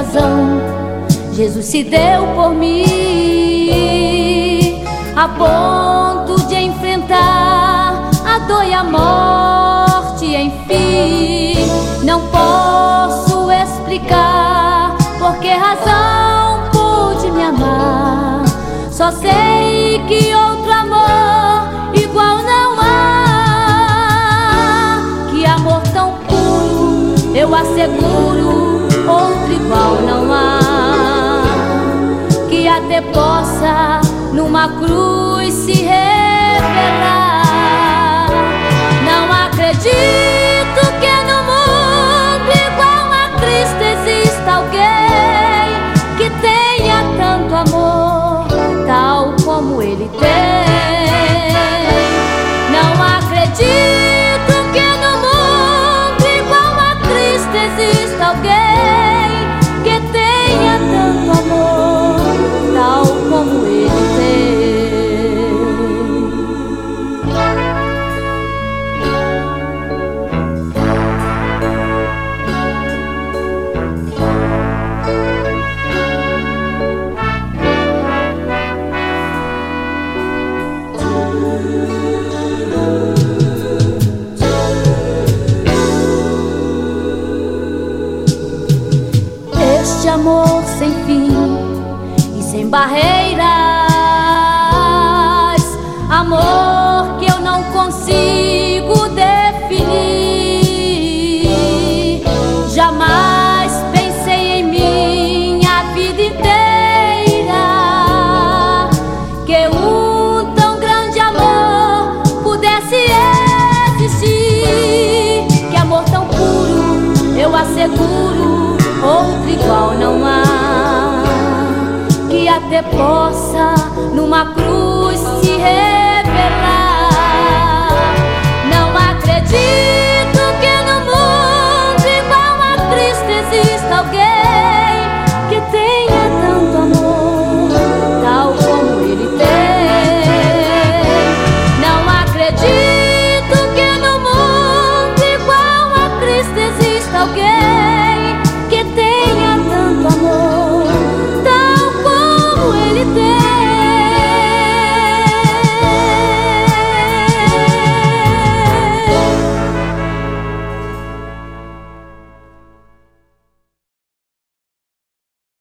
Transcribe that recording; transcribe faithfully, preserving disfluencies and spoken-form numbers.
razão Jesus se deu por mim, a ponto de enfrentar a dor e a morte, enfim. Não posso explicar por que razão pude me amar. Só sei que outro amor igual não há. Que amor tão puro, eu asseguro, outro igual não há. Que até possa numa cruz se revelar. Não acredito que no mundo igual a Cristo exista alguém que tenha tanto amor, tal como Ele tem. Não acredito que no mundo igual a Cristo exista alguém que tenha tanto amor, tal como Ele tem. Este amor sem fim e sem barreiras, amor que eu não consigo definir. Jamais pensei em minha vida inteira que um tão grande amor pudesse existir. Que amor tão puro, eu asseguro, outro igual não há. Que até possa numa cruz se revelar. Não acredito